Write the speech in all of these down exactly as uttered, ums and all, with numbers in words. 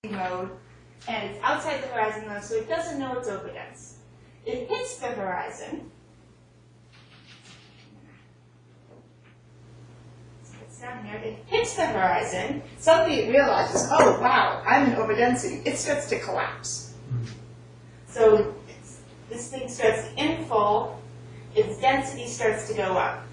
mode, and it's outside the horizon mode, so it doesn't know it's overdense. It hits the horizon. It's down here. It hits the horizon. Suddenly it realizes, oh wow, I'm in overdensity. It starts to collapse. So it's, this thing starts to infold. Its density starts to go up.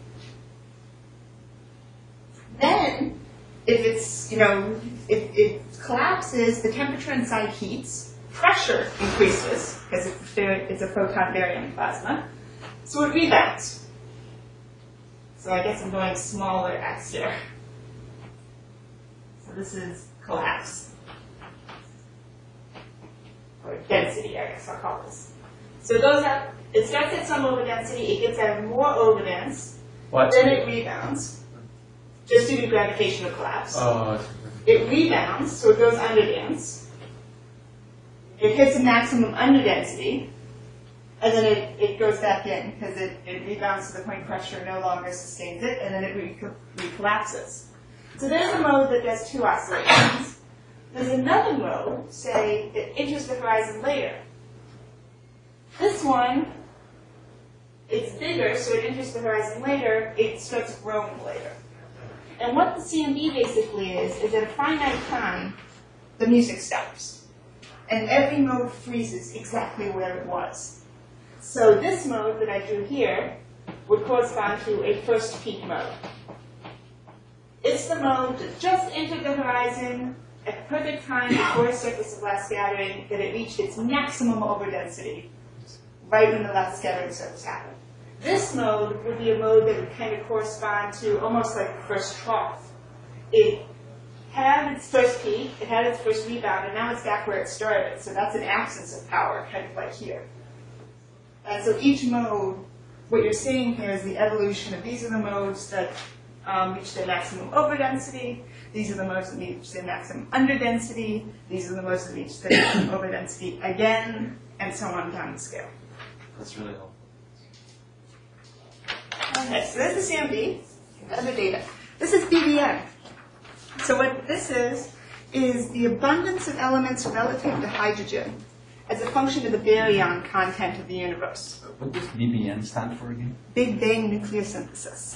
Then, if it's, you know, if it collapses, the temperature inside heats, pressure increases, because it's, it's a photon baryon plasma, so it rebounds. So I guess I'm going smaller x here. So this is collapse. Or density, I guess I'll call this. So it goes up, it starts at some overdensity, it gets at more overdense, What? then it rebounds. Just due to gravitational collapse. Oh. It rebounds, so it goes underdense. It hits a maximum underdensity, and then it, it goes back in because it, it rebounds to the point pressure no longer sustains it, and then it re recollapses. So there's a mode that does two oscillations. There's another mode, say, that enters the horizon later. This one, it's bigger, so it enters the horizon later, it starts growing later. And what the C M B basically is, is at a finite time, the music stops. And every mode freezes exactly where it was. So this mode that I drew here would correspond to a first peak mode. It's the mode that just entered the horizon at the perfect time before surface of last scattering that it reached its maximum overdensity, right when the last scattering surface happened. This mode would be a mode that would kind of correspond to almost like the first trough. It had its first peak, it had its first rebound, and now it's back where it started. So that's an absence of power, kind of like here. And so each mode, what you're seeing here is the evolution of these are the modes that um, reach their maximum overdensity. These are the modes that reach their maximum underdensity. These are the modes that reach their maximum overdensity again, and so on down the scale. That's really helpful. Okay, so there's the C M B, other data. This is B B N. So what this is, is the abundance of elements relative to hydrogen as a function of the baryon content of the universe. What does B B N stand for again? Big Bang nucleosynthesis.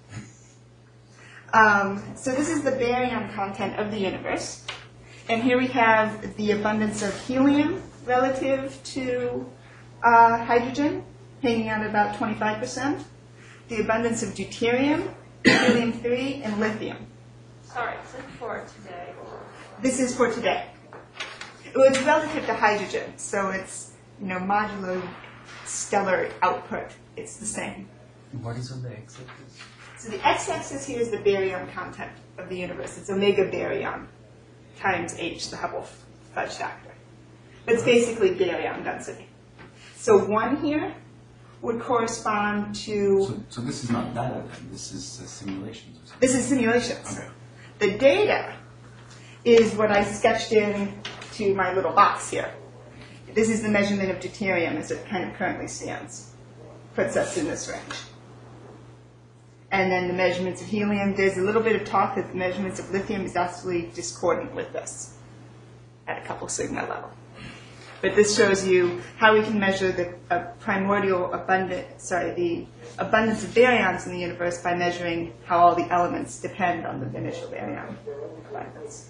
Um, so this is the baryon content of the universe. And here we have the abundance of helium relative to uh, hydrogen, hanging out at about twenty-five percent. The abundance of deuterium, helium three, and lithium. Sorry, is it for today? This is for today. Well, it's relative to hydrogen, so it's, you know, modulo stellar output. It's the same. What is on the x-axis? So the x-axis here is the baryon content of the universe. It's omega baryon times h, the Hubble fudge factor. It's basically baryon density. So one here would correspond to... So, so this is not data then, this is uh, simulations or something? This is simulations. Okay. The data is what I sketched in to my little box here. This is the measurement of deuterium as it kind of currently stands. Puts us in this range. And then the measurements of helium, there's a little bit of talk that the measurements of lithium is actually discordant with this at a couple sigma level. But this shows you how we can measure the uh, primordial abundance, sorry, the abundance of baryons in the universe by measuring how all the elements depend on the initial baryon abundance.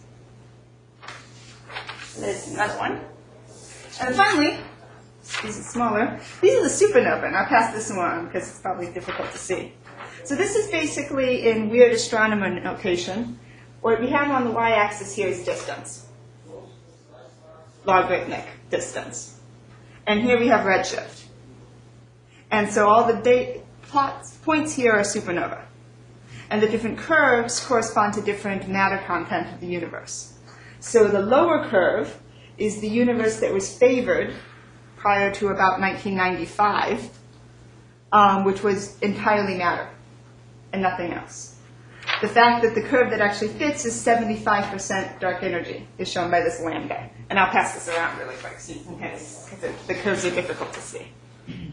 There's another one. And finally, these are smaller, these are the supernovae, and I'll pass this one on because it's probably difficult to see. So this is basically in weird astronomer notation. What we have on the y-axis here is distance. Logarithmic distance. And here we have redshift. And so all the date plots, points here are supernova. And the different curves correspond to different matter content of the universe. So the lower curve is the universe that was favored prior to about nineteen ninety-five, um, which was entirely matter and nothing else. The fact that the curve that actually fits is seventy-five percent dark energy is shown by this lambda. And I'll pass this around really quick so you can kind of, because the curves are difficult to see. I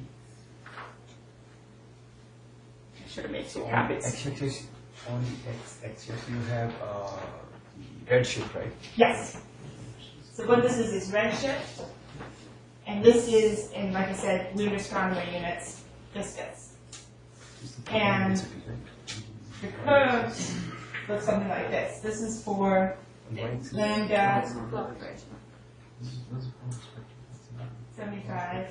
should have made two copies. On the x-axis you have uh, redshift, right? Yes. what this is is redshift, and this is, in like I said, lunar astronomy units, distance. And the curves look something like this. This is for lambda seventy-five,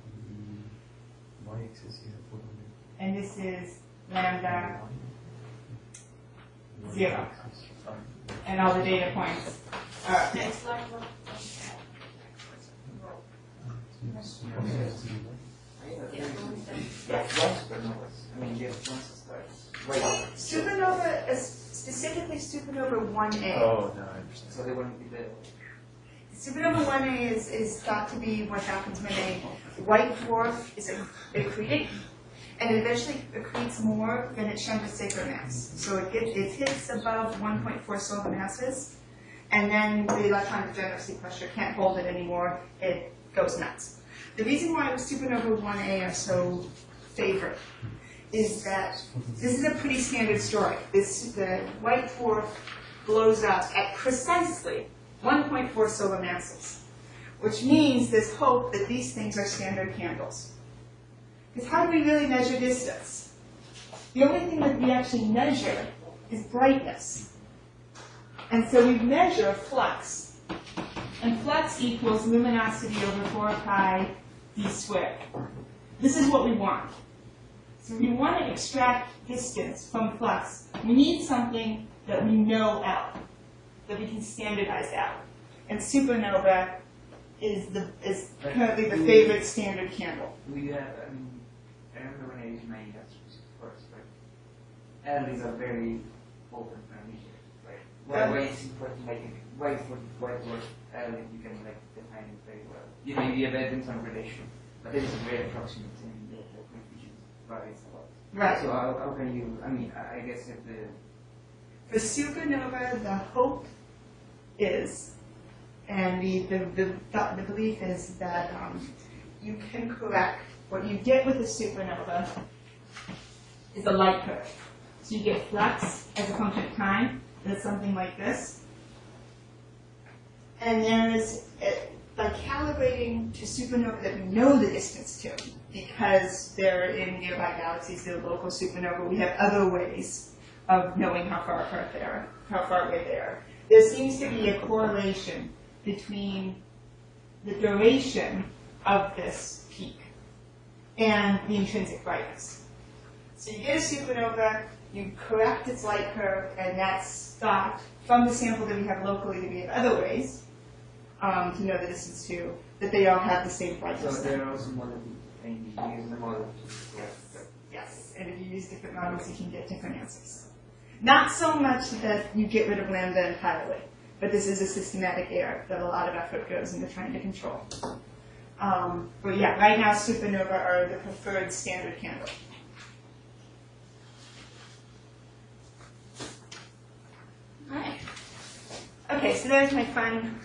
and this is lambda zero, and all the data points are up there. Supernova is specifically supernova one A. Oh, no, I understand. So they wouldn't be there. Supernova one A is, is thought to be what happens when a white dwarf is accreted, and it eventually accretes more than its Chandrasekhar mass. So it gets it hits above one point four solar masses, and then the electron degeneracy pressure can't hold it anymore. It goes nuts. The reason why supernova one A are so favored is that this is a pretty standard story. This the white dwarf blows up at precisely one point four solar masses, which means there's hope that these things are standard candles. Because how do we really measure distance? The only thing that we actually measure is brightness. And so we measure flux. And flux equals luminosity over four pi d squared. This is what we want. So if we want to extract distance from flux, we need something that we know out, that we can standardize out. And supernova is the is currently the favorite standard candle. We have, I mean, I remember when I used my industries first, but L is a very open parameter, right? Why, why is it important, like, why for why for L you can like define it very well. You know, you have Edmonton relation, but there is a very approximate thing that the coefficient varies a lot. Right. So how, how can you, I mean, I I guess if the For supernova, the hope is, and the, the, the, thought, the belief is that um, you can correct, what you get with a supernova is a light curve. So you get flux as a function of time, that's something like this. And there is, a, by calibrating to supernova that we know the distance to, because they're in nearby galaxies, they're local supernova, we have other ways of knowing how far apart they are, how far away they are. There seems to be a correlation between the duration of this peak and the intrinsic brightness. So you get a supernova, you correct its light curve, and that's thought from the sample that we have locally that we have other ways um, to know the distance to, that they all have the same so brightness. there are also models and you use the model to correct that. Yes, and if you use different models, you can get different answers. Not so much that you get rid of lambda entirely, but this is a systematic error that a lot of effort goes into trying to control. Um, but yeah, right now supernova are the preferred standard candle. All right. Okay, so there's my fun.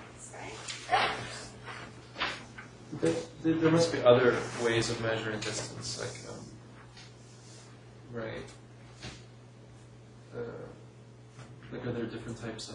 There, there there must be other ways of measuring distance, like, um, right? Uh, like, are there different types of,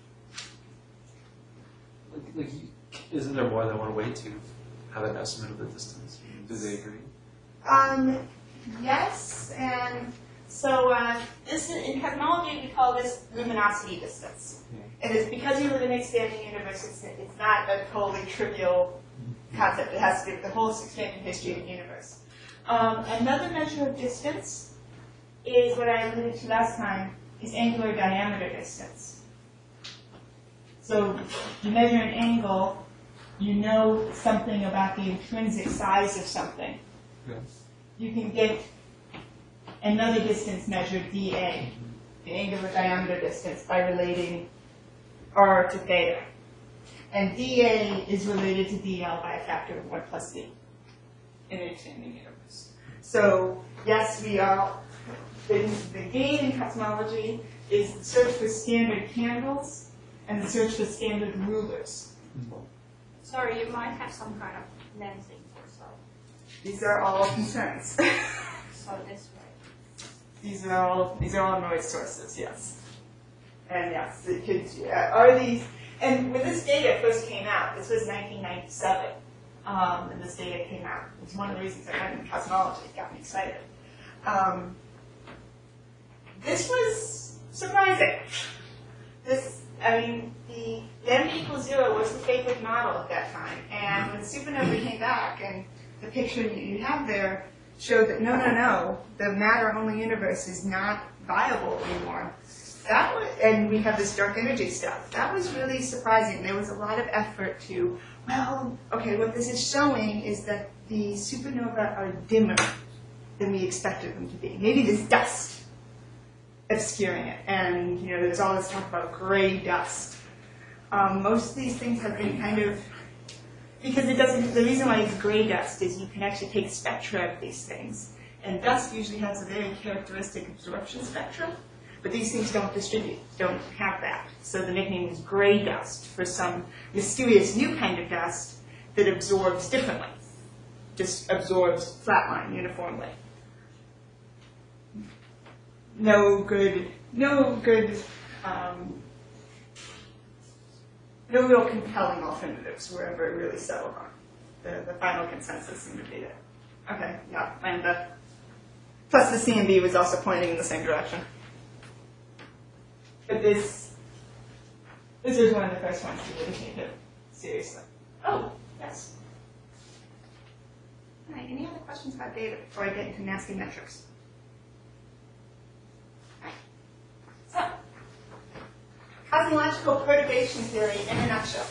like, like you, isn't there more than one way to have an estimate of the distance? Do they agree? Um, yes, and so uh, this is, in cosmology we call this luminosity distance. And it's because we live in an expanding universe, it's, it's not a totally trivial concept. It has to do with the whole expanding history of the universe. Um, another measure of distance is what I alluded to last time, is angular diameter distance. So you measure an angle, you know something about the intrinsic size of something. Yeah. You can get another distance measured, dA, the angular diameter distance, by relating R to theta. And dA is related to dL by a factor of one plus d in the expanding universe. So yes, we are, the, the game in cosmology is the search for standard candles and the search for standard rulers. Sorry, you might have some kind of lensing or so. These are all concerns. So this way. These are all these are all noise sources, yes. And yes, it could, uh, are these And when this data first came out, this was nineteen ninety-seven, um, and this data came out. It's one of the reasons I went into cosmology. It got me excited. Um, this was surprising. This, I mean, the m equals zero was the favorite model at that time. And when the supernova came back, and the picture you have there showed that no, no, no, the matter-only universe is not viable anymore. That was, and we have this dark energy stuff. That was really surprising. There was a lot of effort to, well, okay, what this is showing is that the supernova are dimmer than we expected them to be. Maybe there's dust obscuring it, and you know, there's all this talk about gray dust. Um, most of these things have been kind of, because it doesn't, the reason why it's gray dust is you can actually take spectra of these things, and dust usually has a very characteristic absorption spectrum. But these things don't distribute, don't have that. So the nickname is gray dust for some mysterious new kind of dust that absorbs differently, just absorbs flatline uniformly. No good, no good, um, no real compelling alternatives were ever really settled on. The, the final consensus seemed to be that. Okay, yeah, and uh, plus the C M B was also pointing in the same direction. But this, this was one of the first ones to really take it seriously. Oh, yes. All right, any other questions about data before I get into nasty metrics? All right. So, cosmological perturbation theory in a nutshell.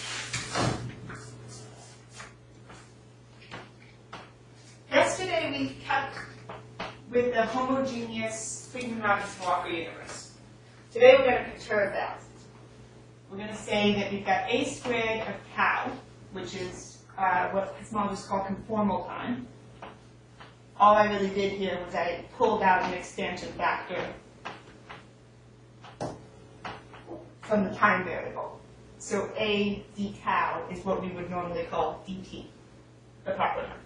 Yesterday we kept with the homogeneous Friedmann-Robinson-Walker universe. Today we're going to perturb that. We're going to say that we've got a squared of tau, which is uh, what cosmologists call conformal time. All I really did here was I pulled out an expansion factor from the time variable. So a d tau is what we would normally call dt, the proper time.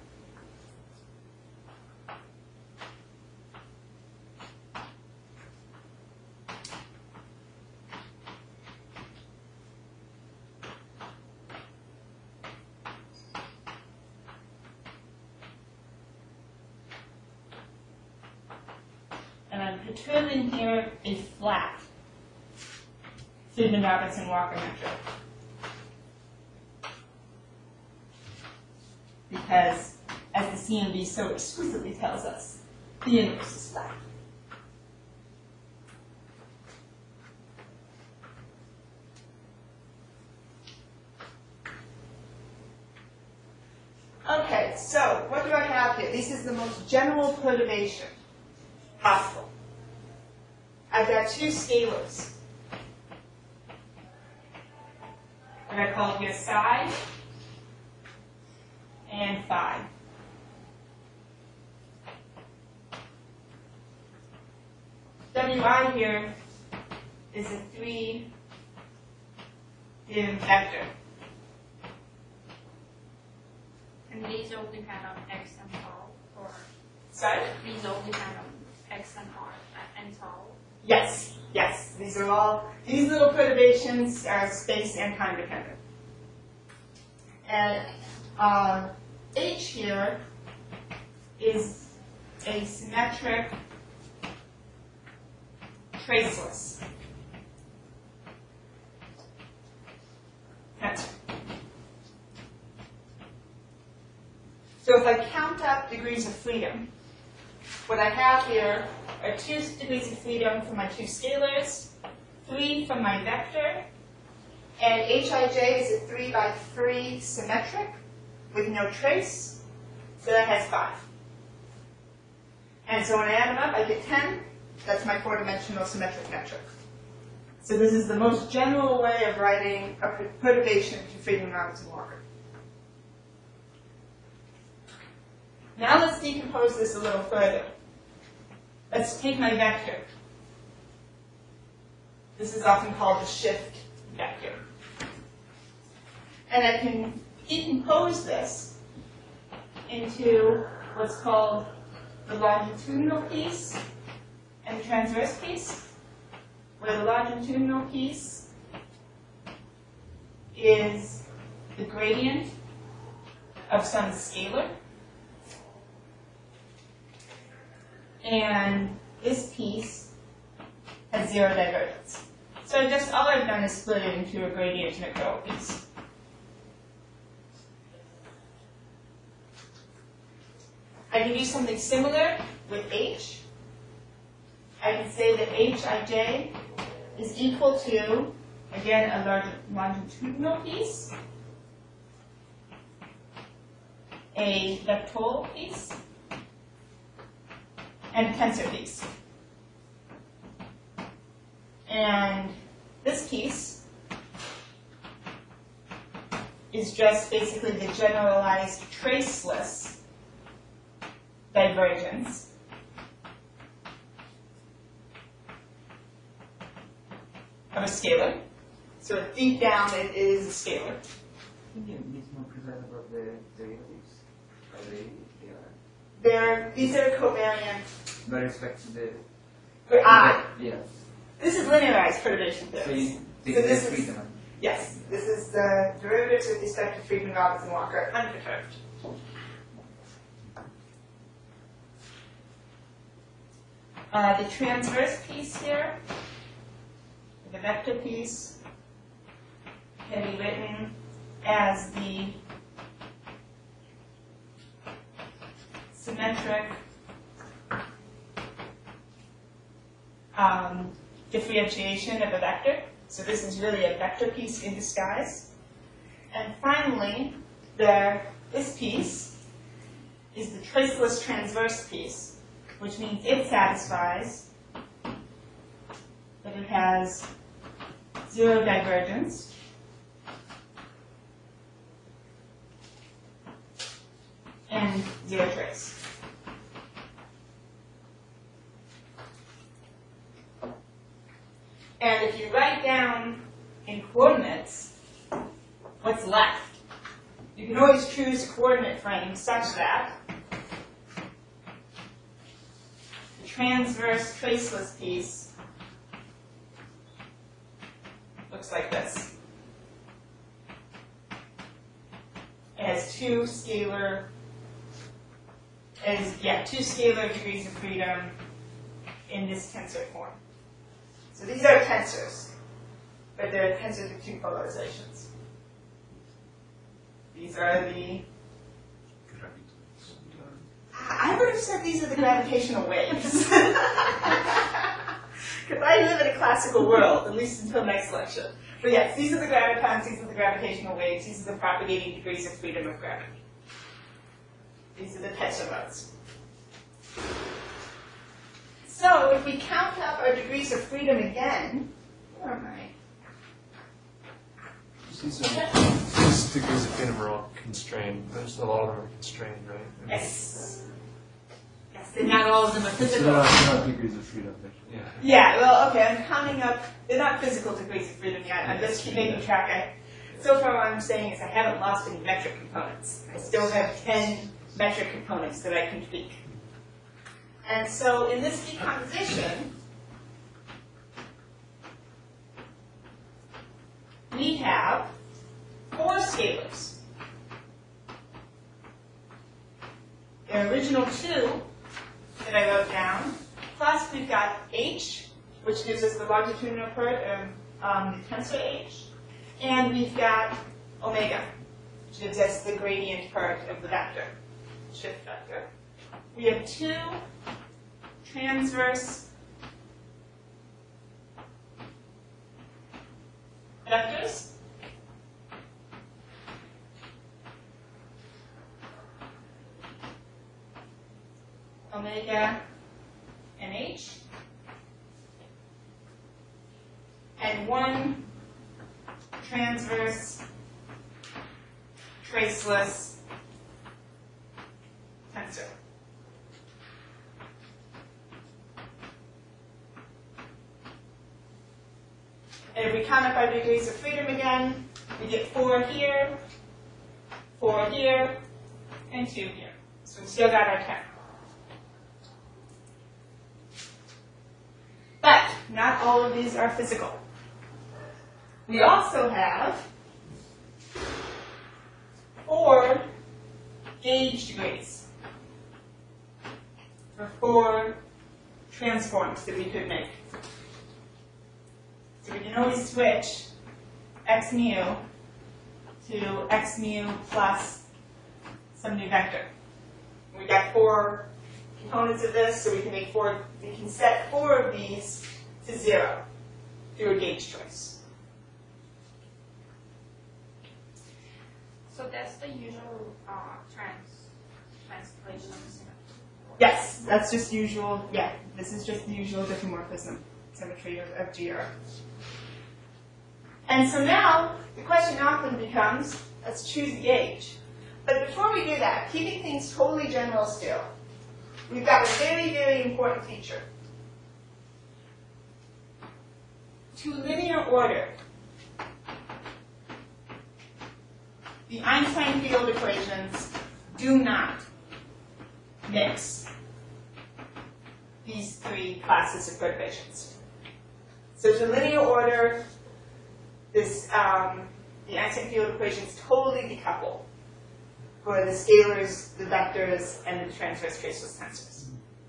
And I'm perturbing here a flat Friedmann-Robinson-Walker metric. Because, as the C M B so exquisitely tells us, the universe is flat. Okay, so what do I have here? This is the most general perturbation possible. I've got two scalars. And I call here psi and phi. Wi here is a three dim vector. And these all depend on x and tau, or Sorry? these all depend on x and r and tau. Yes, yes. These are all, these little perturbations are space and time dependent. And uh, H here is a symmetric traceless. That's So if I count up degrees of freedom, what I have here are two degrees of freedom for my two scalars, three from my vector, and Hij is a three by three symmetric with no trace, so that has five. And so when I add them up, I get ten. That's my four-dimensional symmetric metric. So this is the most general way of writing a perturbation to Friedmann-Robinson-Walker. Now let's decompose this a little further. Let's take my vector. This is often called the shift vector. And I can decompose this into what's called the longitudinal piece and the transverse piece, where the longitudinal piece is the gradient of some scalar. And this piece has zero divergence. So just all I've done is split it into a gradient and a curl piece. I can do something similar with H. I can say that Hij is equal to, again, a large longitudinal piece, a vectoral piece, and a tensor piece. And this piece is just basically the generalized traceless divergence of a scalar. So deep down it is a scalar. Can you be more precise about the derivatives? Are they, they are They're, these are covariant. with respect to the. But I, Yeah. this is linearized perturbation So theory. you take So the this is- freedom. Yes, this is the derivatives with respect to Friedmann, Robinson, Walker, unperturbed. Uh, the transverse piece here, the vector piece, can be written as the symmetric um, differentiation of a vector. So this is really a vector piece in disguise. And finally, the, this piece is the traceless transverse piece, which means it satisfies that it has zero divergence and zero trace. And if you write down in coordinates what's left, you can always choose a coordinate frame such that the transverse traceless piece looks like this. It has two scalar, it has, yeah, two scalar degrees of freedom in this tensor form. So these are tensors, but they're tensors with two polarizations. These are the, I would have said these are the gravitational waves. Because I live in a classical world, at least until next lecture. But yes, these are the gravitons, these are the gravitational waves, these are the propagating degrees of freedom of gravity. These are the tensor modes. So if we count up our degrees of freedom again, where am I? These, are, these degrees of freedom are all constrained. There's a lot of them are constrained, right? Yes. Yes, and not all of them are So physical. they're not, they're not degrees of freedom. They're Yeah. Yeah, well, okay, I'm counting up, they're not physical degrees of freedom yet, I'm just making track. I, so far what I'm saying is I haven't lost any metric components. I still have ten metric components that I can tweak. And so in this decomposition, we have four scalars. The original two that I wrote down, plus we've got H, which gives us the longitudinal part of um, the tensor H, and we've got omega, which gives us the gradient part of the vector, shift vector. We have two transverse vectors. Omega and H. And one transverse, traceless tensor. And if we count up our degrees of freedom again, we get four here, four here, and two here. So we've still got our ten. But not all of these are physical. We also have gauge degrees for four transforms that we could make. So we can always switch x mu to x mu plus some new vector. We got four components of this, so we can make four, we can set four of these to zero through a gauge choice. So that's the usual uh, trans translation of the symmetry. Yes, that's just usual, yeah, this is just the usual diffeomorphism symmetry of, of G R. And so now, the question often becomes, let's choose a gauge. But before we do that, keeping things totally general still, we've got a very, very important feature. To linear order the Einstein field equations do not mix these three classes of perturbations. So to linear order, this, um, the Einstein field equations totally decouple for the scalars, the vectors, and the transverse traceless tensors.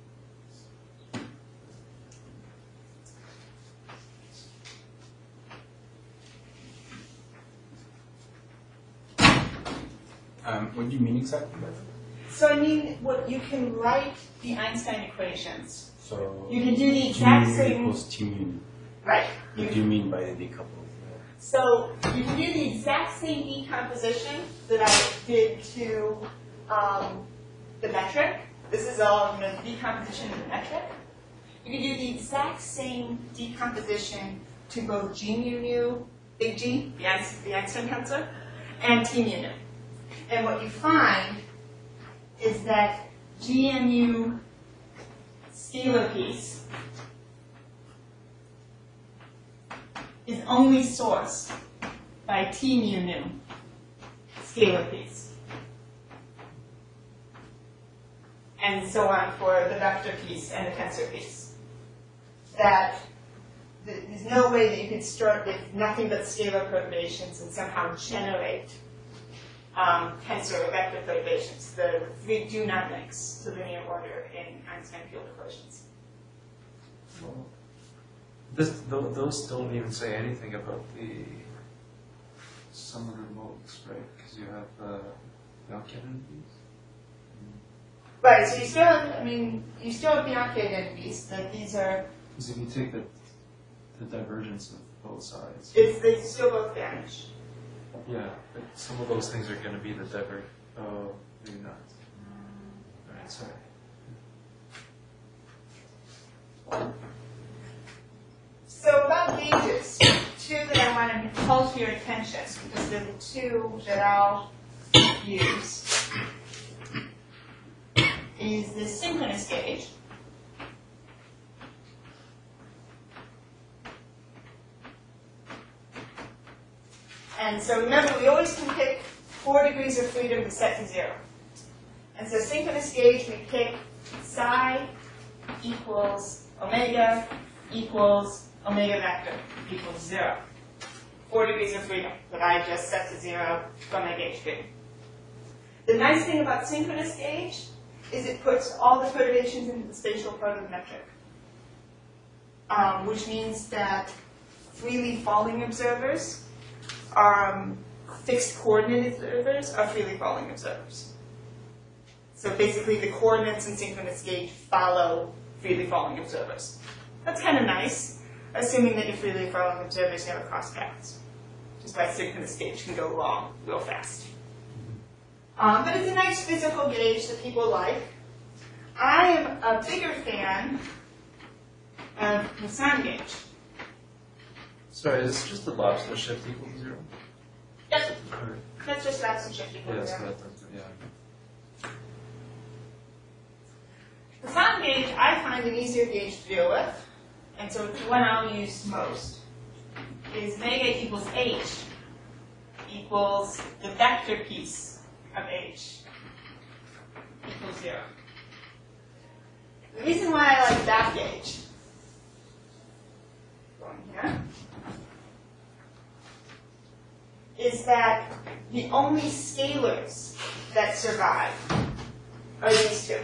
Um, what do you mean exactly? So I mean, what you can write the Einstein equations. So You can do the T exact mu same. equals T mu. Right. What You, do you mean by the decouple? so you can do the exact same decomposition that I did to um, the metric. This is all you know, the decomposition of the metric. You can do the exact same decomposition to both G mu nu, big G, the Einstein, the Einstein tensor, and T mu nu. And what you find is that G mu scalar piece is only sourced by T mu nu scalar piece. And so on for the vector piece and the tensor piece. That th- there's no way that you could start with nothing but scalar perturbations and somehow generate um, tensor or vector perturbations. The three do not mix to linear order in Einstein field equations. Well, this, th- those don't even say anything about the sum of the modes, right? Because you have uh, Bianchi identities. Right, so you still have, I mean, you still have Bianchi identities, that these are, Because if you take the, the divergence of both sides, it's, they still both vanish. yeah, but some of those things are going to be the diver. Oh, maybe not. All right, sorry. So about gauges, two that I want to call to your attention, because they're the two that I'll use, is the synchronous gauge. And so remember, we always can pick four degrees of freedom to set to zero. And so synchronous gauge, we pick psi equals omega equals omega vector equals zero. Four degrees of freedom that I just set to zero from my gauge tree. The nice thing about synchronous gauge is it puts all the perturbations into the spatial part of the metric. Um, which means that freely falling observers are um, fixed coordinate observers are freely falling observers. So basically the coordinates in synchronous gauge follow freely falling observers. That's kind of nice, assuming that your freely falling observers never cross paths. Just why synchronous gauge can go wrong real fast. Um, but it's a nice physical gauge that people like. I am a bigger fan of Poisson gauge. Sorry, is this just the lobster shift equal to zero? Yep, Or, that's just that's shift equal yeah, to so zero. that, that's, yeah. The sound gauge I find an easier gauge to deal with, and so the one I'll use most is omega equals h equals the vector piece of h equals zero. The reason why I like that gauge, going here, is that the only scalars that survive are these two.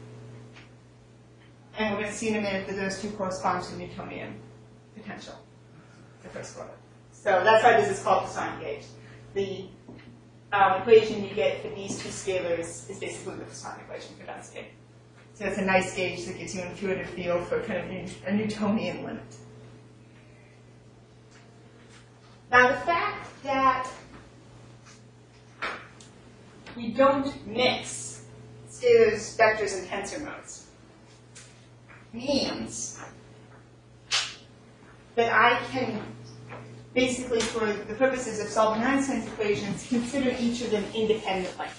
And we're going to see in a minute that those two correspond to the Newtonian potential, the first one. So that's why this is called the Poisson gauge. The um, equation you get for these two scalars is basically the Poisson equation for density. So it's a nice gauge that gives you an intuitive feel for kind of a Newtonian limit. Now the fact that we don't mix scalars, vectors, and tensor modes means that I can basically, for the purposes of solving Einstein's equations, consider each of them independently.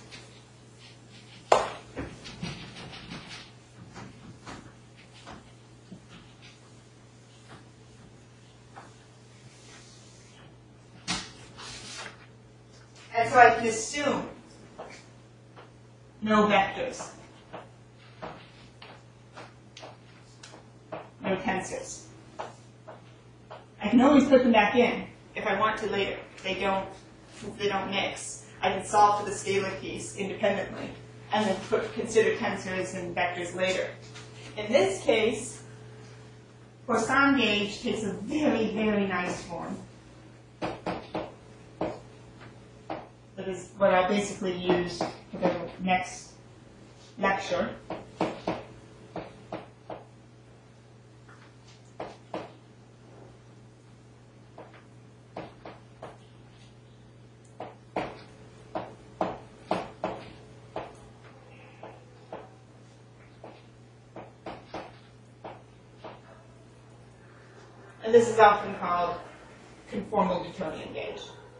And so I can assume no vectors, no tensors. I can always put them back in if I want to later. They don't, since they don't mix. I can solve for the scalar piece independently and then put, consider tensors and vectors later. In this case, Poisson gauge takes a very, very nice form. That is what I'll basically use for the next lecture. And this is often called conformal Newtonian gauge.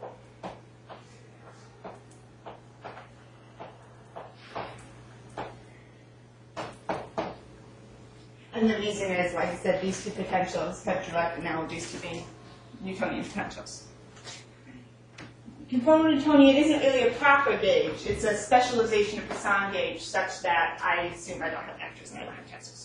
And the reason is, like I said, these two potentials have direct analogies to being Newtonian potentials. Conformal Newtonian isn't really a proper gauge. It's a specialization of Poisson gauge such that I assume I don't have vectors and I don't have tensors.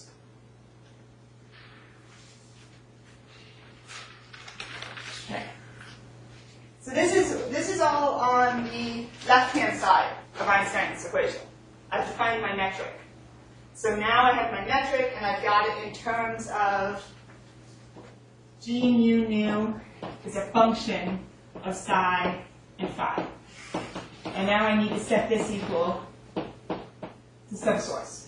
Okay. So this is this is all on the left-hand side of Einstein's equation. I've defined my metric. So now I have my metric, and I've got it in terms of G mu nu is a function of psi and phi. And now I need to set this equal to some source.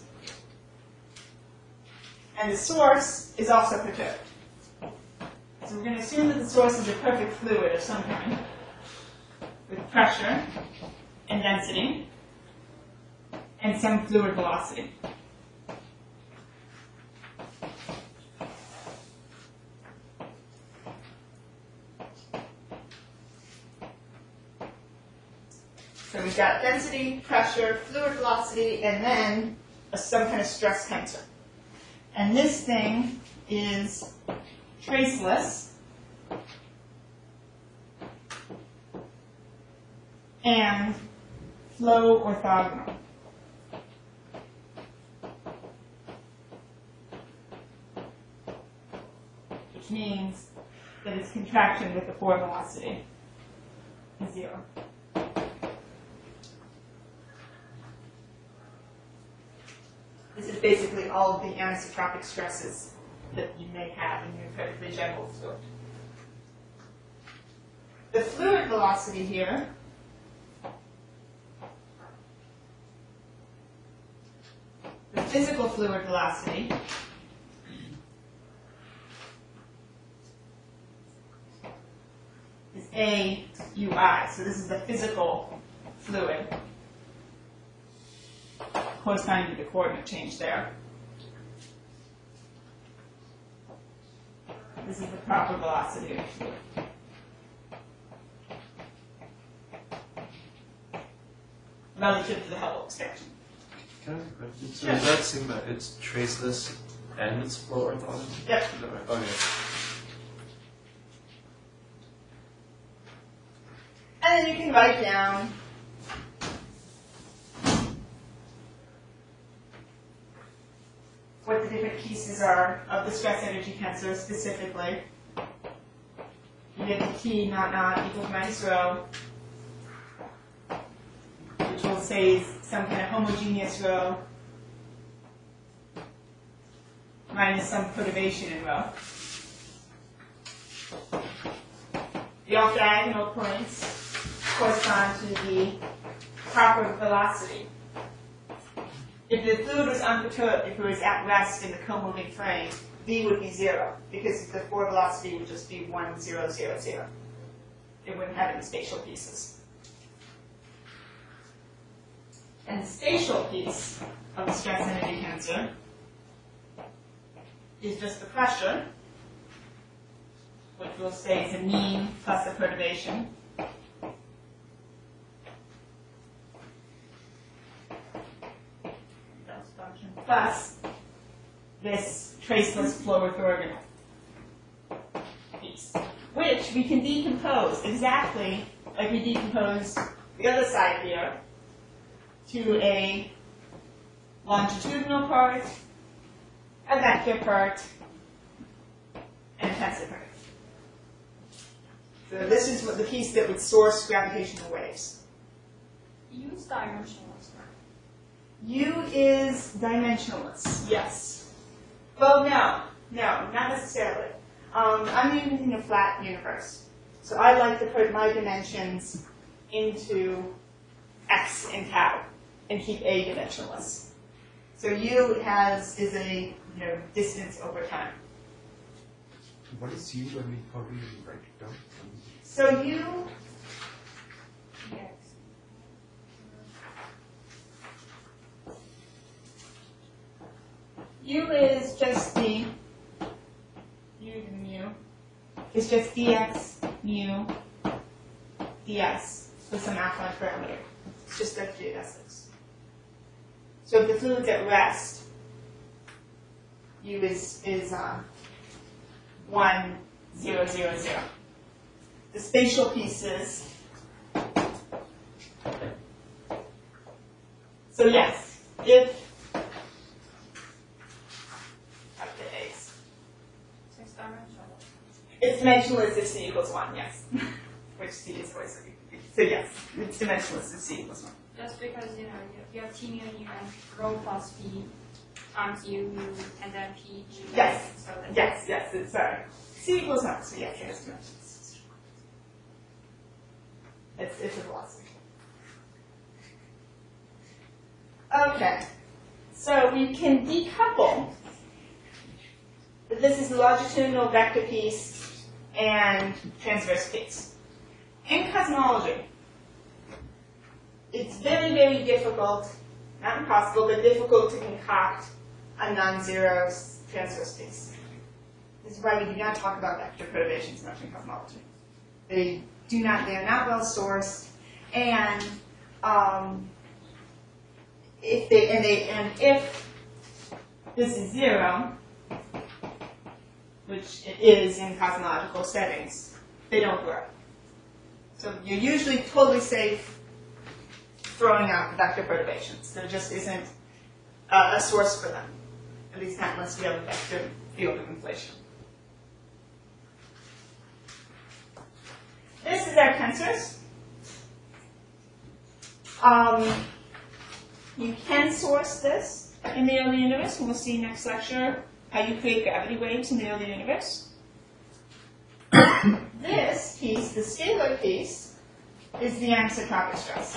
And the source is also perturbed. So we're going to assume that the source is a perfect fluid of some kind, with pressure and density, and some fluid velocity. So we've got density, pressure, fluid velocity, and then a, some kind of stress tensor. And this thing is traceless and flow orthogonal. Which means that its contraction with the forward velocity is zero. This is basically all of the anisotropic stresses that you may have in your perfectly general fluid. The fluid velocity here the physical fluid velocity is A U I. So this is the physical fluid corresponding to the coordinate change there. This is the proper velocity of the fluid. Relative to the Hubble expansion. Can I ask a question? So Sure. is that sigma, it's traceless and it's flow orthogonal? Yep. Is that right? Okay. And then you can write down what the different pieces are of the stress energy tensor specifically. You get the T naught naught equals minus rho, which will say is some kind of homogeneous row minus some perturbation in row. The off-diagonal points correspond to the proper velocity. If the fluid was unperturbed, if it was at rest in the co-moving frame, v would be zero, because the forward velocity would just be one, zero, zero, zero. It wouldn't have any spatial pieces. And the spatial piece of the stress energy tensor is just the pressure, which we'll say is a mean plus a perturbation. Plus this traceless flow orthogonal piece, which we can decompose exactly like we decomposed the other side here to a longitudinal part, a vector part, and a tensor part. So this is what the piece that would source gravitational waves. Use dimensionless. U is dimensionless, yes. Well, no, no, not necessarily. Um, I'm in a flat universe, so I like to put my dimensions into x and tau and keep A dimensionless. So U has is a you know distance over time. What is U when we how do you write it down? So U Yes. U is just the U mu is just dx mu ds with some affine parameter. It's just their geodesics. So if the fluid's at rest, U is is uh, one zero zero zero. The spatial pieces. So yes, if Six dimensional. it's dimensionless if c equals one, yes. Which c is always a big. So yes, it's dimensionless if c equals one. Just because, you know, you you have T mu and U and rho plus P times U, mu, and then P, G. Yes. So that Yes, yes, it's sorry. C equals one, so yes, it's dimensionless. It's, it's a velocity. Okay, so we can decouple. This is the longitudinal vector piece and transverse piece. In cosmology, it's very, very difficult, not impossible, but difficult to concoct a non-zero transverse piece. This is why we do not talk about vector perturbations much in cosmology. They do not, they are not well sourced, and um, if they and they and if this is zero, which it is in cosmological settings, they don't work. So you're usually totally safe throwing out the vector perturbations. There just isn't uh, a source for them, at least not unless you have a vector field of inflation. This is our tensors. Um, you can source this in the early universe, and we'll see next lecture how you create gravity waves in the early universe. This piece, the scalar piece, is the anisotropic stress.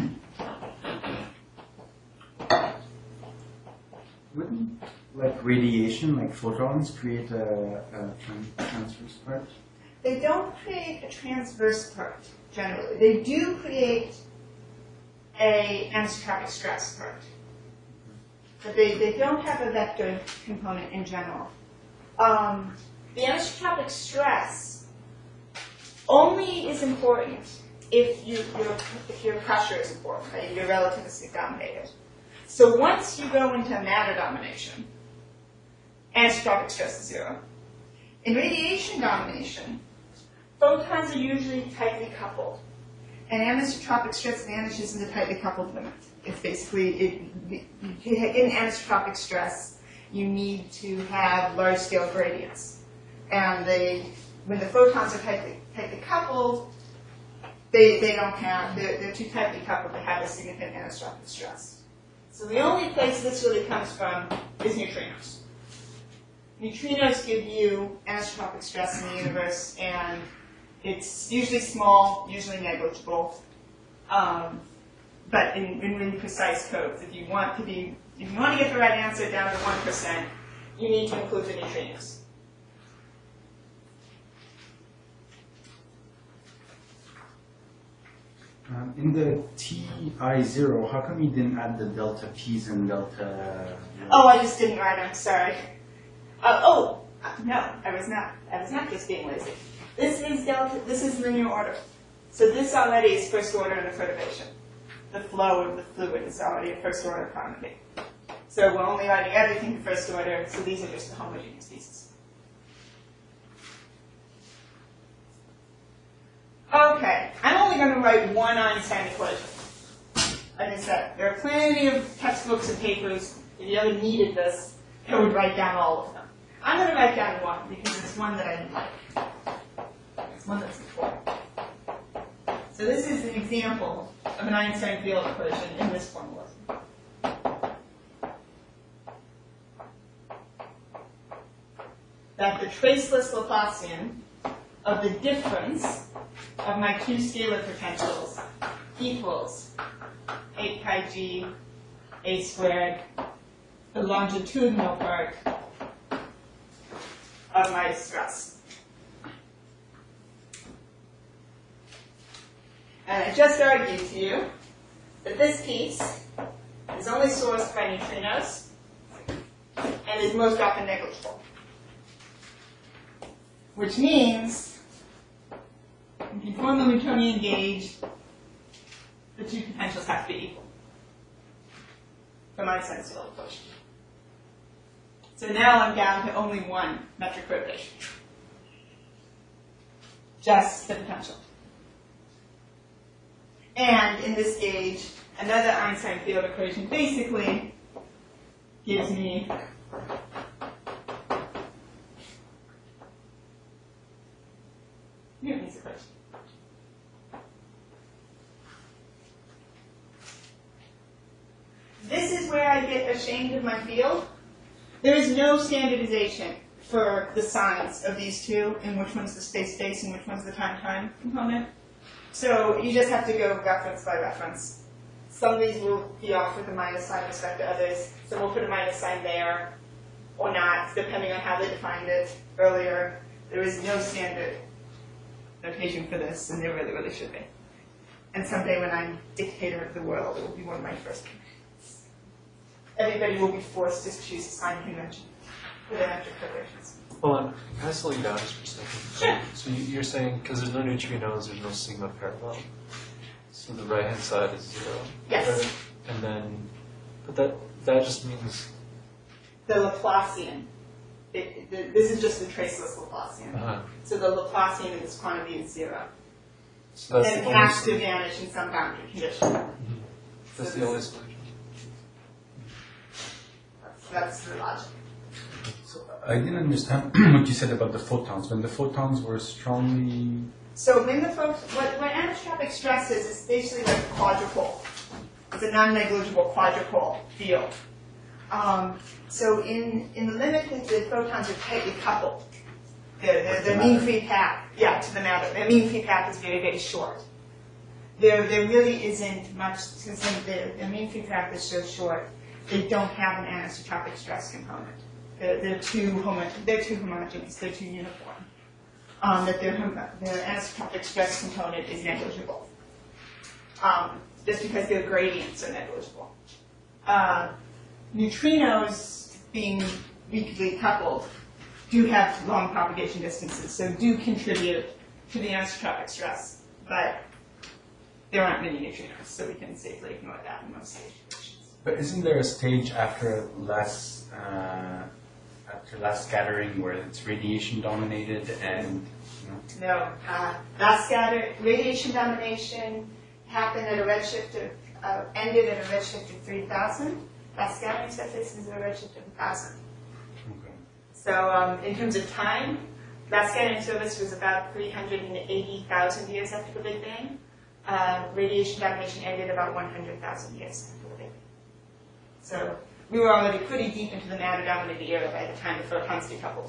Wouldn't like radiation, like photons, create a, a tran- transverse part? They don't create a transverse part, generally. They do create a anisotropic stress part. But they, they don't have a vector component in general. Um, the anisotropic stress only is important if, you, your, if your pressure is important, right? You're relativistic dominated. So once you go into matter domination, anisotropic stress is zero. In radiation domination, photons are usually tightly coupled. And anisotropic stress vanishes in the tightly coupled limit. It's basically, it, in anisotropic stress, you need to have large-scale gradients. And they, when the photons are tightly, tightly coupled, they, they don't have, they're, they're too tightly coupled to have a significant anisotropic stress. So the only place this really comes from is neutrinos. Neutrinos give you anisotropic stress in the universe, and it's usually small, usually negligible, um, but in, in really precise codes. If you want to be, if you want to get the right answer down to one percent, you need to include the neutrinos. Um, in the T I zero, how come you didn't add the delta P's and delta? Oh, I just didn't write them. Sorry. Uh, oh, uh, no, I was not. I was not just being lazy. This is delta. This is linear order. So this already is first order in the perturbation. The flow of the fluid is already a first order quantity. So we're only writing everything in first order. So these are just the homogeneous pieces. Okay, I'm only going to write one Einstein equation. Like I said, there are plenty of textbooks and papers, if you ever needed this, that would write down all of them. I'm going to write down one because it's one that I like. It's one that's important. So this is an example of an Einstein field equation in this formalism. That the traceless Laplacian of the difference of my two scalar potentials equals eight pi g a squared, the longitudinal part of my stress. And I just argued to you that this piece is only sourced by neutrinos and is most often negligible. Which means if you form the Newtonian gauge, the two potentials have to be equal from Einstein's field equation. So now I'm down to only one metric perturbation. Just the potential. And in this gauge, another Einstein field equation basically gives me Newton's equation. This is where I get ashamed of my field. There is no standardization for the signs of these two, and which one's the space-space and which one's the time-time component. So you just have to go reference by reference. Some of these will be off with a minus sign with respect to others. So we'll put a minus sign there, or not, depending on how they defined it earlier. There is no standard notation for this, and there really, really should be. And someday when I'm dictator of the world, it will be one of my first commands. Everybody will be forced to choose a sign convention for their metric perturbations. Hold on, can I slow you down just for a second? Sure. So you, you're saying, because there's no neutrinos, there's no sigma parallel. So the right-hand side is zero. Yes. Right? And then, but that that just means... The Laplacian. It, the, this is just the traceless Laplacian. Uh-huh. So the Laplacian in this quantity is zero. So that's And the it only has to solution. vanish in some boundary condition. Mhm. That's So the this- only solution. That's, that's the logic. So I didn't understand what you said about the photons. When the photons were strongly... So when the folks, what, what anisotropic stress is, is basically like a quadrupole. It's a non-negligible quadrupole field. Um, so in, in the limit, the, the photons are tightly coupled. Their, their, their mean free path, yeah, to the matter. Their mean free path is very, very short. There, there really isn't much, because their, their mean free path is so short, they don't have an anisotropic stress component. They're, they're, too homo they're too homogeneous, they're too uniform. Um, that their, their anisotropic stress component is negligible. Um, just because their gradients are negligible. Uh, neutrinos, being weakly coupled, do have long propagation distances, so do contribute to the anisotropic stress. But there aren't many neutrinos, so we can safely ignore that in most situations. But isn't there a stage after less uh, after less scattering where it's radiation dominated and you know? No, uh, that scatter radiation domination happened at a redshift of uh, ended at a redshift of three thousand. That scattering surface is at a redshift of one thousand. Okay. So um, in terms of time, that scattering surface was about three hundred eighty thousand years after the Big Bang. uh, radiation domination ended about one hundred thousand years after the Big Bang. So we were already pretty deep into the matter-dominated era by the time the photons decoupled.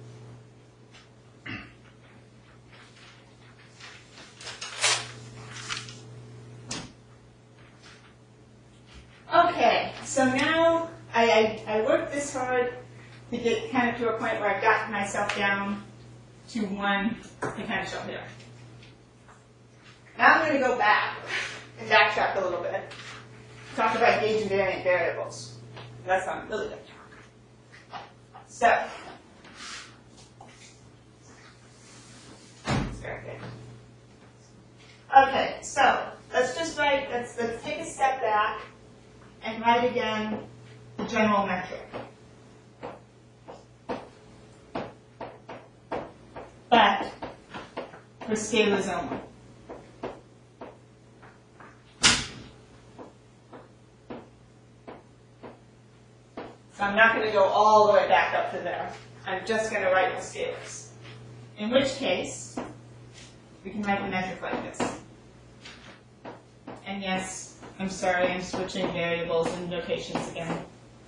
Okay, so now I, I, I worked this hard to get kind of to a point where I've got myself down to one potential here. Now I'm going to go back and backtrack a little bit, talk about gauge invariant variables. That's not really good. So, okay, so let's just write, let's, let's take a step back and write again the general metric. But for scalars only. So I'm not going to go all the way back up to there. I'm just going to write the scalars. In which case, we can write the metric like this. And yes, I'm sorry, I'm switching variables and notations again.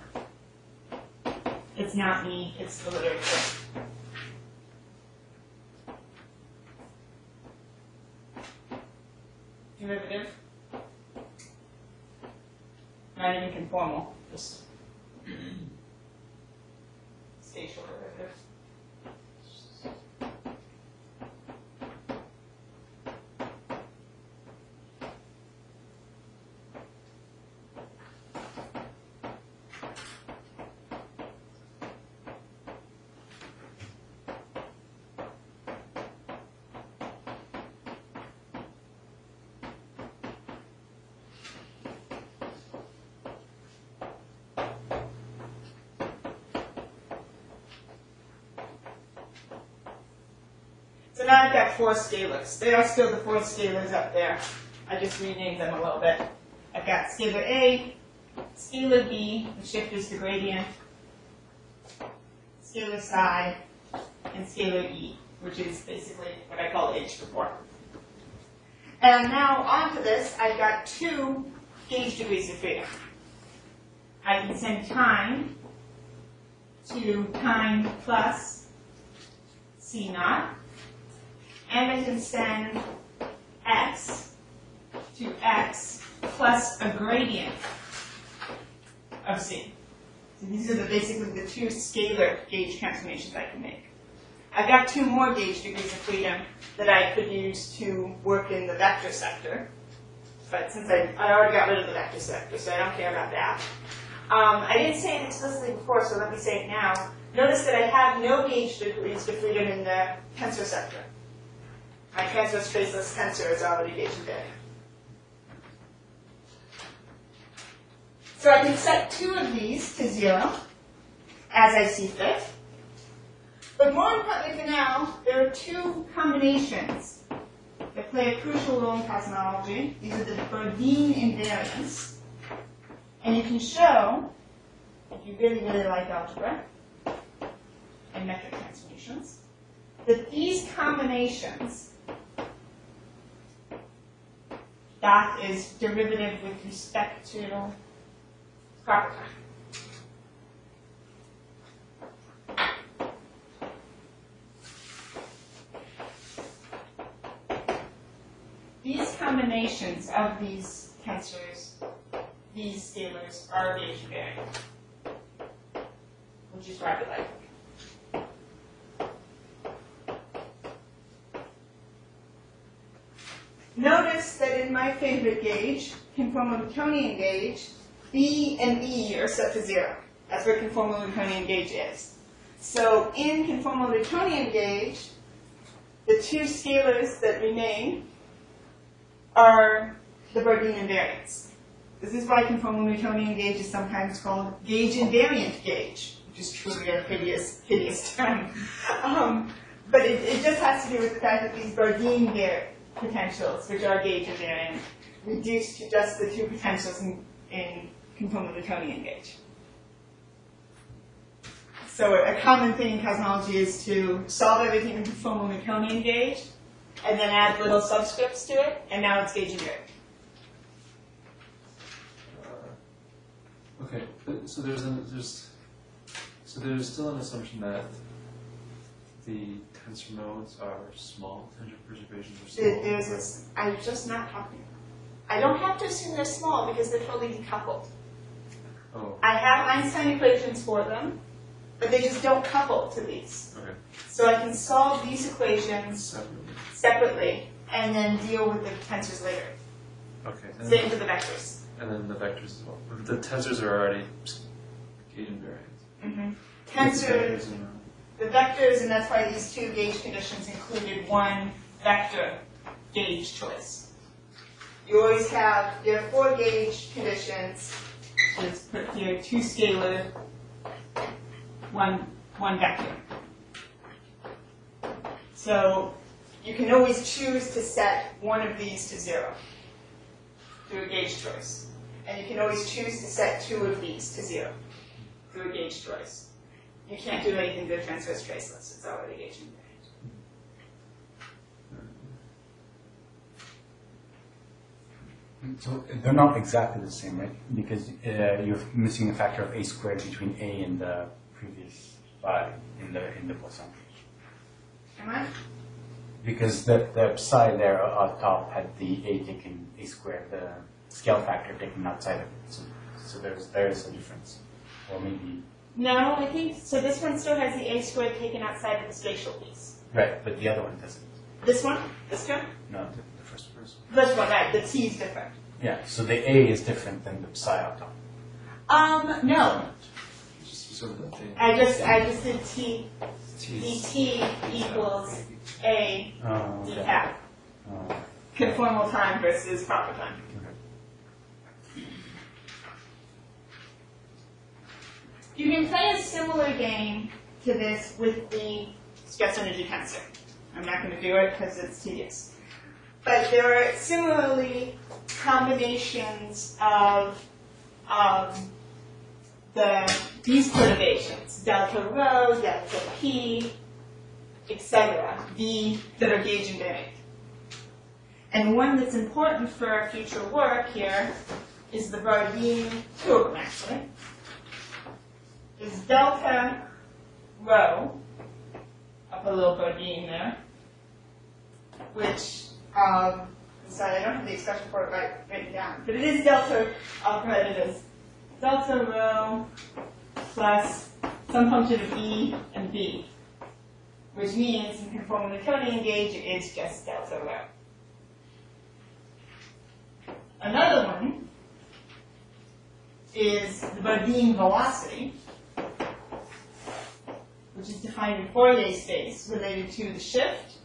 It's not me, it's the literature. Derivative. Not even conformal, just spatial derivative. So now I've got four scalars. They are still the four scalars up there. I just renamed them a little bit. I've got scalar A, scalar B, the shift is the gradient, scalar psi, and scalar E, which is basically what I call H before. And now onto this, I've got two gauge degrees of freedom. I can send time to time plus C naught. And I can send x to x plus a gradient of c. So these are the, basically the two scalar gauge transformations I can make. I've got two more gauge degrees of freedom that I could use to work in the vector sector. But since I, I already got rid of the vector sector, so I don't care about that. Um, I didn't say it explicitly before, so let me say it now. Notice that I have no gauge degrees of freedom in the tensor sector. My transverse traceless tensor is already gauge invariant. So I can set two of these to zero as I see fit. But more importantly for now, there are two combinations that play a crucial role in cosmology. These are the Berdeen invariants. And you can show, if you really, really like algebra and metric transformations, that these combinations, that is derivative with respect to proper time. These combinations of these tensors, these scalars, are gauge invariant, which is rather like. Notice that in my favorite gauge, conformal Newtonian gauge, B and E are set to zero. That's where conformal Newtonian gauge is. So in conformal Newtonian gauge, the two scalars that remain are the Berdeen invariants. This is why conformal Newtonian gauge is sometimes called gauge invariant gauge, which is truly a hideous, hideous term. Um, but it, it just has to do with the fact that these Berdeen var- potentials, which are gauge invariant, reduce to just the two potentials in, in conformal Newtonian gauge. So a common thing in cosmology is to solve everything in conformal Newtonian gauge and then add little subscripts to it, and now it's gauge invariant. Uh, okay, but- so there's an, there's so there's still an assumption that the tensor nodes are small, tensor perturbations are small. There- There's this, I'm just not talking about. I don't have to assume they're small because they're totally decoupled. Oh, I have Einstein equations for them, but they just don't couple to these. okay. So I can solve these equations Separately. separately and then deal with the tensors later. Okay. And Same for the vectors. And then the vectors as well. But the tensors are already gauge invariant. Mm-hmm. The Tensor, vectors are not. the vectors, and that's why these two gauge conditions included one vector gauge choice. You always have, you have four gauge conditions. Let's put here two scalar, one, one vector. So you can always choose to set one of these to zero through a gauge choice. And you can always choose to set two of these to zero through a gauge choice. You can't do anything to the transverse traceless. It's already gauge invariant. So they're not exactly the same, right? Because uh, you're missing a factor of a squared between a and the previous phi in the in the Poisson. Am I? Because the the psi there on top had the a taken a squared, the scale factor taken outside of it. So, so there's there is a difference, or maybe No, I think, so this one still has the a squared taken outside of the spatial piece. right, but the other one doesn't. This one? This one? No, the, the first person. This one, right, the t is different. Yeah, so the a is different than the psi on top. Um, no. Just sort of the thing. I just, I just did t, T. dt equals a Oh, d okay. cap. Oh, Conformal time versus proper time. okay. You can play a similar game to this with the stress energy tensor. I'm not going to do it because it's tedious. But there are similarly combinations of um, the these perturbations, delta rho, delta p, et cetera, v that are gauge invariant. And one that's important for our future work here is the Bardeen, two of them actually, is delta rho, up a little Bardeen there, which, um, sorry, I don't have the expression for it right, written down, but it is delta, I'll write it as delta rho plus some function of E and B, which means in conformal Newtonian gauge it is just delta rho. Another one is the Bardeen velocity, which is defined in Fourier space related to the shift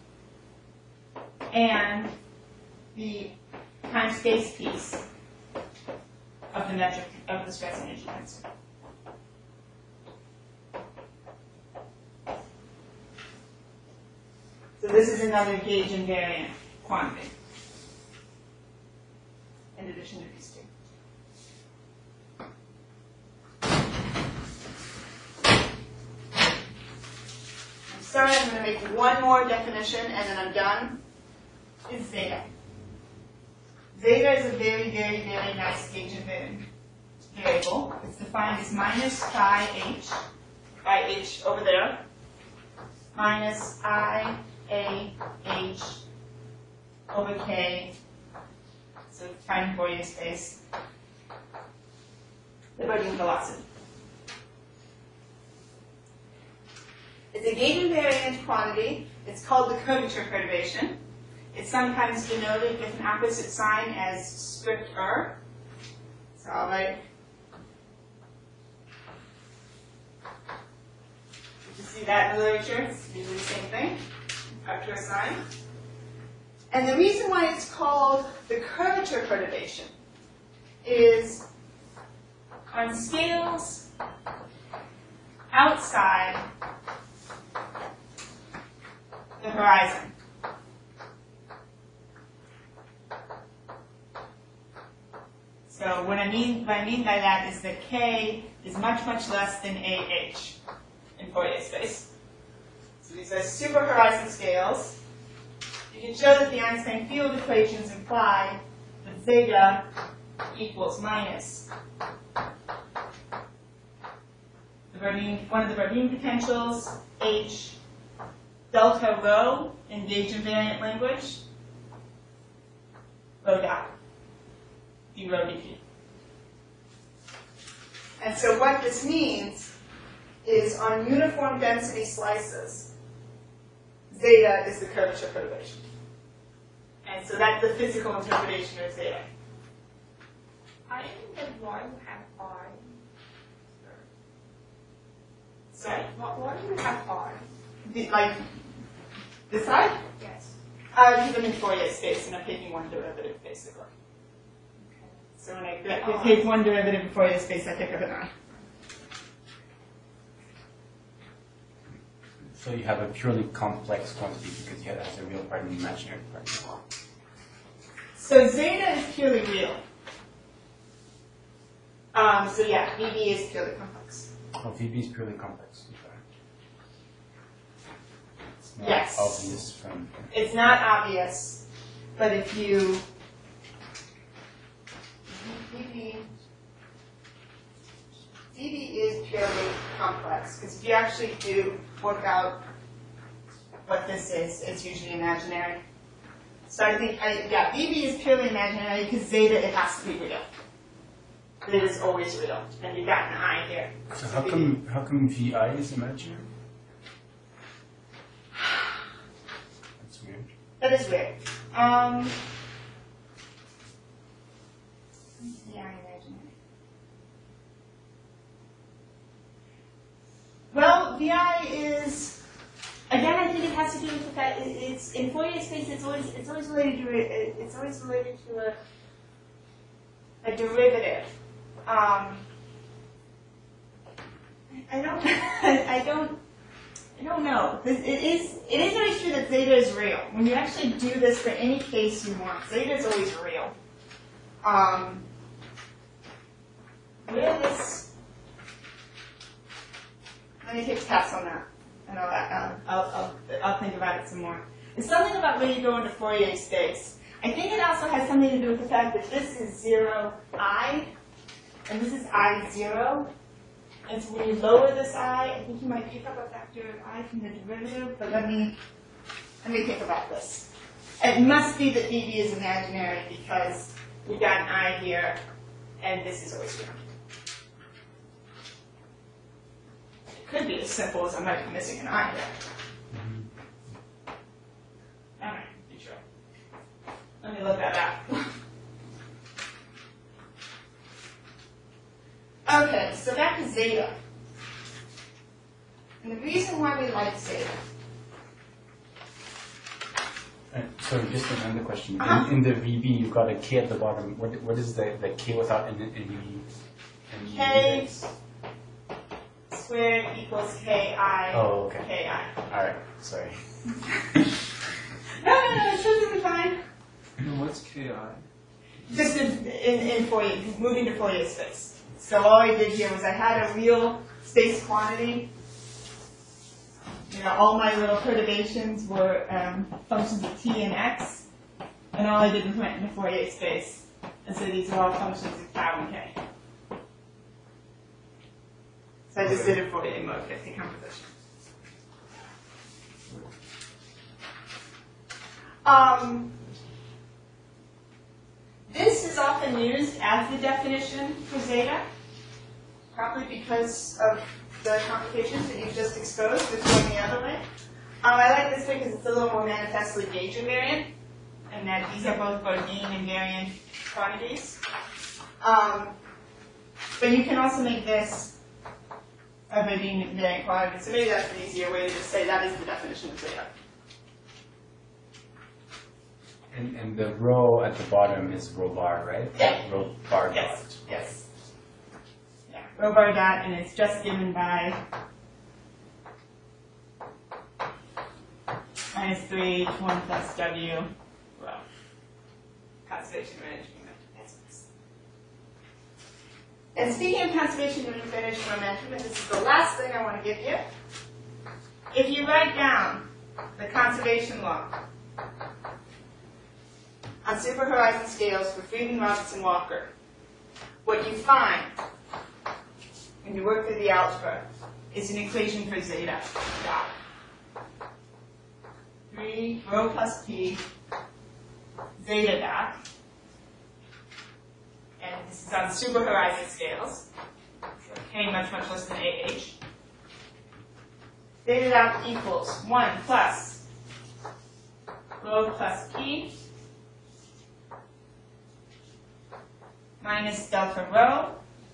and the time space piece of the metric of the stress energy tensor. So this is another gauge invariant quantity in addition to these two. I'm sorry, I'm going to make one more definition and then I'm done. Is zeta. Zeta is a very, very, very nice gauge invariant variable. It's defined as minus phi h, phi h over there, minus I A H over K, so time Fourier space, the Bardeen velocity. It's a gauge invariant quantity. It's called the curvature perturbation. It's sometimes denoted with an opposite sign as script er. So I'll write. You see that in the literature? It's usually the same thing. Up to a sign. And the reason why it's called the curvature perturbation is on scales outside the horizon. So what I mean, what I mean by that is that K is much, much less than A H in Fourier space. So these are super horizon scales. you can show that the Einstein field equations imply that zeta equals minus the Bardeen, one of the Bardeen potentials, H delta rho in gauge invariant language, rho dot, d rho dt. And so what this means is on uniform density slices, zeta is the curvature perturbation. And so that's the physical interpretation of zeta. I think that why you have R. Sorry? Why, why do you have R? The, like, this side? Yes. Uh, because I'm in Fourier space and I'm taking one derivative, basically. So when I get- Oh. take one derivative in Fourier space, I pick up an I. So you have a purely complex quantity because you have has a real part and an imaginary part. So zeta is purely real. Um, so yeah, V B is purely complex. Oh, V B is purely complex. Okay. It's not Yes. obvious from. It's not obvious, but if you V B, V B is purely complex because if you actually do work out what this is, it's usually imaginary. So I think, I, yeah, V B is purely imaginary because zeta, it has to be real. Zeta is always real, and you got an I here. So how come how come V I is imaginary? That's weird. That is weird. Um, yeah, imaginary. Well, V I is, again, I think it has to do with the fact it, it's in Fourier space. It's always it's always related to it. It's always related to a a derivative. Um, I don't. I don't. I don't know. It is, it is always true that zeta is real. When you actually do this for any case you want, zeta is always real. Um, where this, let me take a pass on that, and I'll, I'll, I'll, I'll, I'll think about it some more. It's something about when you go into Fourier space. I think it also has something to do with the fact that this is zero I, and this is I zero. And so when you lower this I, I think you might pick up a factor of I from the derivative, but let me, let me think about this. It must be that V B is imaginary because we got an I here, and this is always real. It could be as simple as I might be missing an I here. All right, be sure. Let me look that up. Okay, so back to zeta. And the reason why we like zeta. Uh, sorry, just another question. Uh-huh. In, in the V B, you've got a K at the bottom. What what is the, the K without any any, any K index? squared equals Ki. Oh, okay. Ki. All right, sorry. No, no, no, it's totally fine. And what's K I? Just in, in, in Fourier, moving to Fourier space. So all I did here was I had a real space quantity. You know, all my little perturbations were um, functions of t and x, and all I did was went into Fourier space. And so these are all functions of tau and k. So I just did a Fourier mode with decomposition. Um, this is often used as the definition for zeta, probably because of the complications that you've just exposed, which going the other way. Um, I like this because it's a little more manifestly gauge invariant, and that these are both Bardeen invariant quantities. Um, but you can also make this a Bardeen invariant quantity, so maybe that's an easier way to just say that is the definition of zeta. And, and the row at the bottom is rho bar, right? Yeah. Rho bar Yes, dot. yes. Yeah, rho bar dot, and it's just given by minus three to one plus W rho. Conservation management mechanisms. And speaking of conservation management measurement, this is the last thing I want to give you. If you write down the conservation law, on superhorizon scales for Friedman, Robertson, Walker, what you find when you work through the algebra is an equation for zeta dot. three rho plus p zeta dot. And this is on superhorizon scales. So k much, much less than ah. Zeta dot equals one plus rho plus p minus delta rho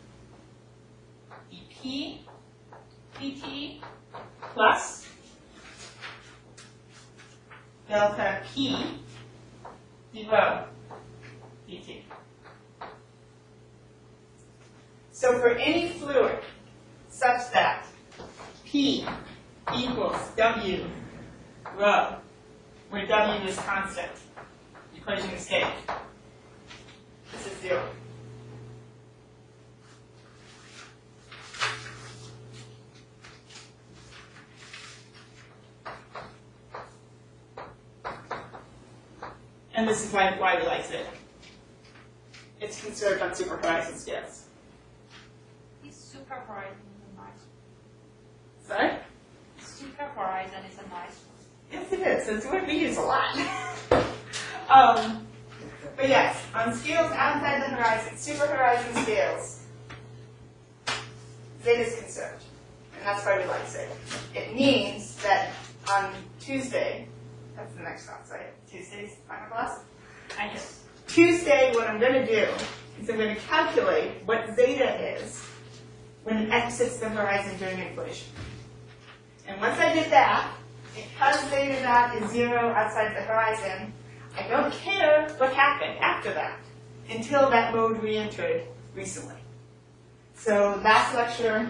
dp dt plus delta p d rho dt. So for any fluid such that P equals W rho, where W is constant, equation of state, this is zero. And this is why, why we like it. It's conserved on superhorizon scales. Super horizon is a nice Sorry? one. Super horizon is a nice one. Yes, it is. It's what we use a lot. um, but yes, on scales outside the horizon, super horizon scales, zeta is conserved. And that's why we like zeta. It means that on Tuesday, that's the next class, right? Tuesday's final class? I guess. Tuesday, what I'm going to do is I'm going to calculate what zeta is when it exits the horizon during inflation. And once I did that, because zeta dot is zero outside the horizon, I don't care what happened after that until that mode re-entered recently. So last lecture,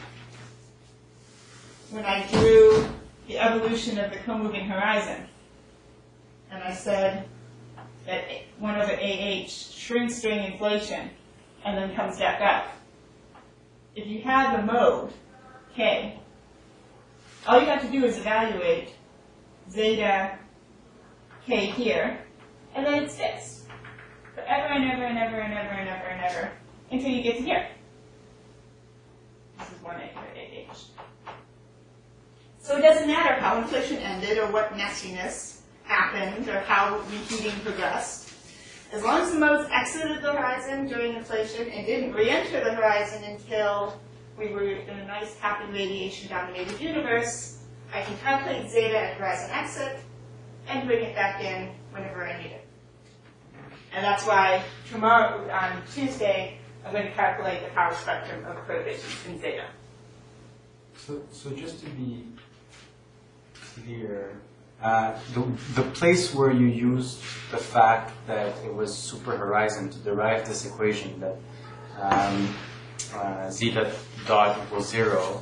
when I drew the evolution of the co-moving horizon, and I said that one over ah shrinks during inflation and then comes back up. If you have the mode, k, all you have to do is evaluate zeta k here, and then it sticks forever and ever and ever and ever and ever and ever until you get to here. This is one a for ah. So it doesn't matter how inflation ended or what nastiness happened or how reheating progressed. As long as the modes exited the horizon during inflation and didn't re-enter the horizon until we were in a nice, happy radiation-dominated universe, I can calculate zeta at horizon exit and bring it back in whenever I need it. And that's why tomorrow, on Tuesday, I'm going to calculate the power spectrum of perturbations in zeta. So, so just to be clear, uh, the, the place where you used the fact that it was super horizon to derive this equation that um, uh, zeta dot equals zero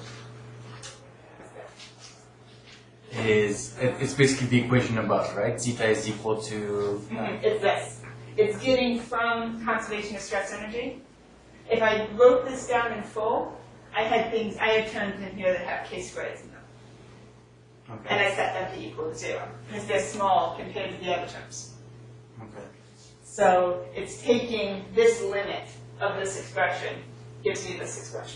is, it, it's basically the equation above, right? Zeta is equal to... Uh, Mm-hmm. It's this. It's getting from conservation of stress energy. If I wrote this down in full, I had things, I had terms in here that have k squareds in them. okay. And I set them to equal to zero, because they're small compared to the other terms. Okay. So it's taking this limit of this expression, gives me this expression.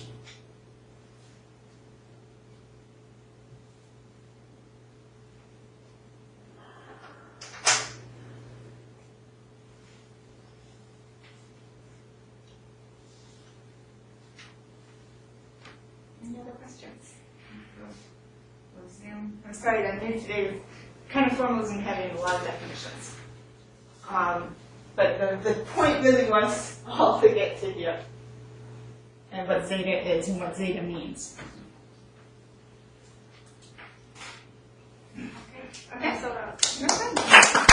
Any other questions? We'll zoom. I'm sorry, I'm new today with kind of formalism having a lot of definitions. Um, but the, the point really was all to get to here. And what zeta is and what zeta means. Okay. Okay. So, uh, No problem.